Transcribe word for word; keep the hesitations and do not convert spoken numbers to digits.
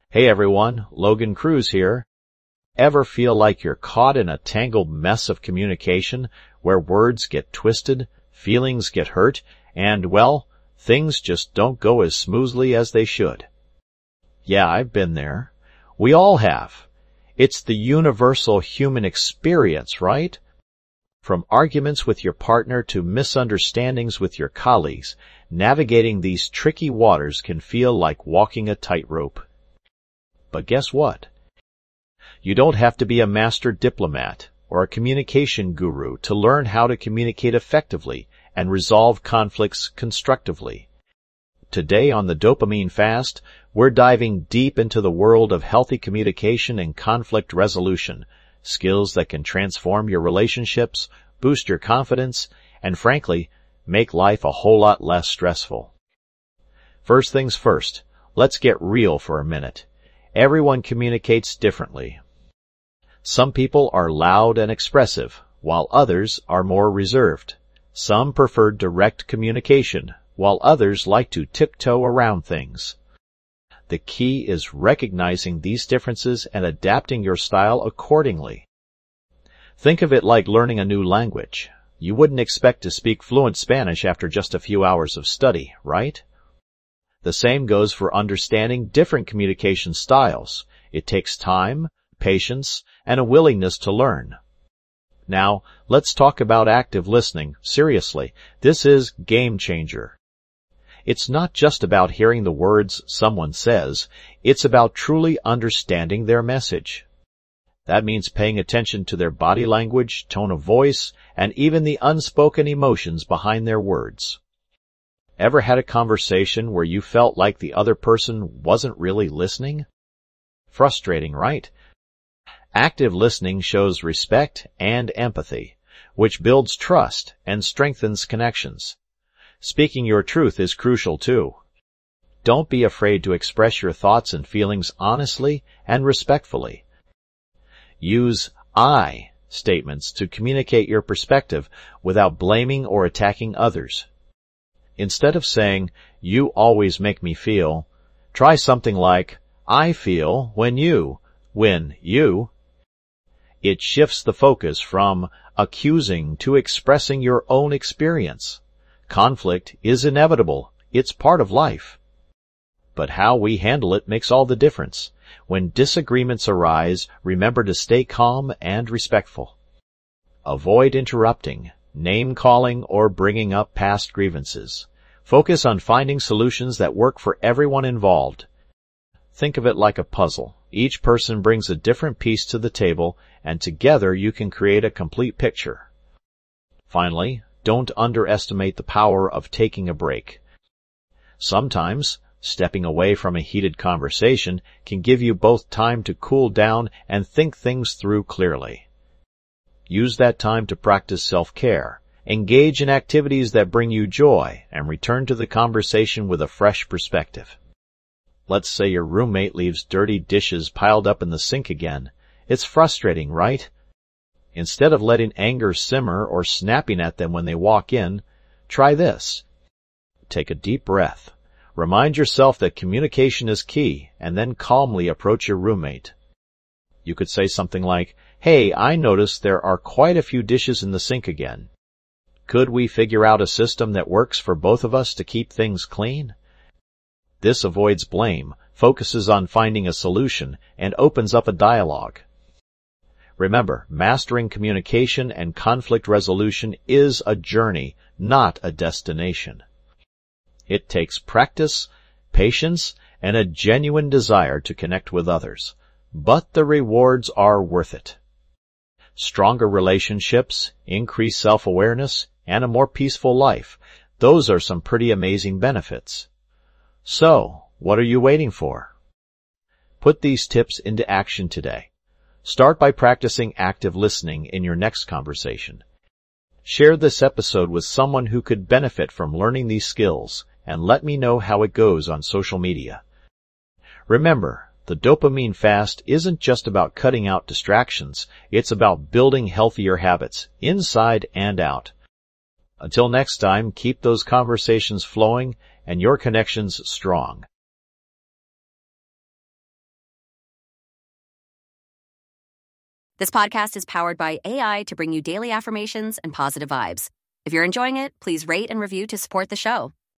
Hey everyone, Logan Cruz here. Ever feel like you're caught in a tangled mess of communication where words get twisted, feelings get hurt, and, well, things just don't go as smoothly as they should? Yeah, I've been there. We all have. It's the universal human experience, right? From arguments with your partner to misunderstandings with your colleagues, navigating these tricky waters can feel like walking a tightrope. But guess what? You don't have to be a master diplomat or a communication guru to learn how to communicate effectively and resolve conflicts constructively. Today on the Dopamine Fast, we're diving deep into the world of healthy communication and conflict resolution, skills that can transform your relationships, boost your confidence, and frankly, make life a whole lot less stressful. First things first, let's get real for a minute. Everyone communicates differently. Some people are loud and expressive, while others are more reserved. Some prefer direct communication, while others like to tiptoe around things. The key is recognizing these differences and adapting your style accordingly. Think of it like learning a new language. You wouldn't expect to speak fluent Spanish after just a few hours of study, right? The same goes for understanding different communication styles. It takes time, patience, and a willingness to learn. Now, let's talk about active listening. Seriously, this is game changer. It's not just about hearing the words someone says, it's about truly understanding their message. That means paying attention to their body language, tone of voice, and even the unspoken emotions behind their words. Ever had a conversation where you felt like the other person wasn't really listening? Frustrating, right? Active listening shows respect and empathy, which builds trust and strengthens connections. Speaking your truth is crucial too. Don't be afraid to express your thoughts and feelings honestly and respectfully. Use I statements to communicate your perspective without blaming or attacking others. Instead of saying, "You always make me feel," try something like, "I feel when you," when you. It shifts the focus from accusing to expressing your own experience. Conflict is inevitable. It's part of life. But how we handle it makes all the difference. When disagreements arise, remember to stay calm and respectful. Avoid interrupting, name-calling, or bringing up past grievances. Focus on finding solutions that work for everyone involved. Think of it like a puzzle. Each person brings a different piece to the table, and together you can create a complete picture. Finally, don't underestimate the power of taking a break. Sometimes, stepping away from a heated conversation can give you both time to cool down and think things through clearly. Use that time to practice self-care. Engage in activities that bring you joy and return to the conversation with a fresh perspective. Let's say your roommate leaves dirty dishes piled up in the sink again. It's frustrating, right? Instead of letting anger simmer or snapping at them when they walk in, try this. Take a deep breath. Remind yourself that communication is key, and then calmly approach your roommate. You could say something like, "Hey, I noticed there are quite a few dishes in the sink again. Could we figure out a system that works for both of us to keep things clean?" This avoids blame, focuses on finding a solution, and opens up a dialogue. Remember, mastering communication and conflict resolution is a journey, not a destination. It takes practice, patience, and a genuine desire to connect with others. But the rewards are worth it. Stronger relationships, increased self-awareness, and a more peaceful life. Those are some pretty amazing benefits. So, what are you waiting for? Put these tips into action today. Start by practicing active listening in your next conversation. Share this episode with someone who could benefit from learning these skills, and let me know how it goes on social media. Remember, the Dopamine Fast isn't just about cutting out distractions. It's about building healthier habits, inside and out. Until next time, keep those conversations flowing and your connections strong. This podcast is powered by A I to bring you daily affirmations and positive vibes. If you're enjoying it, please rate and review to support the show.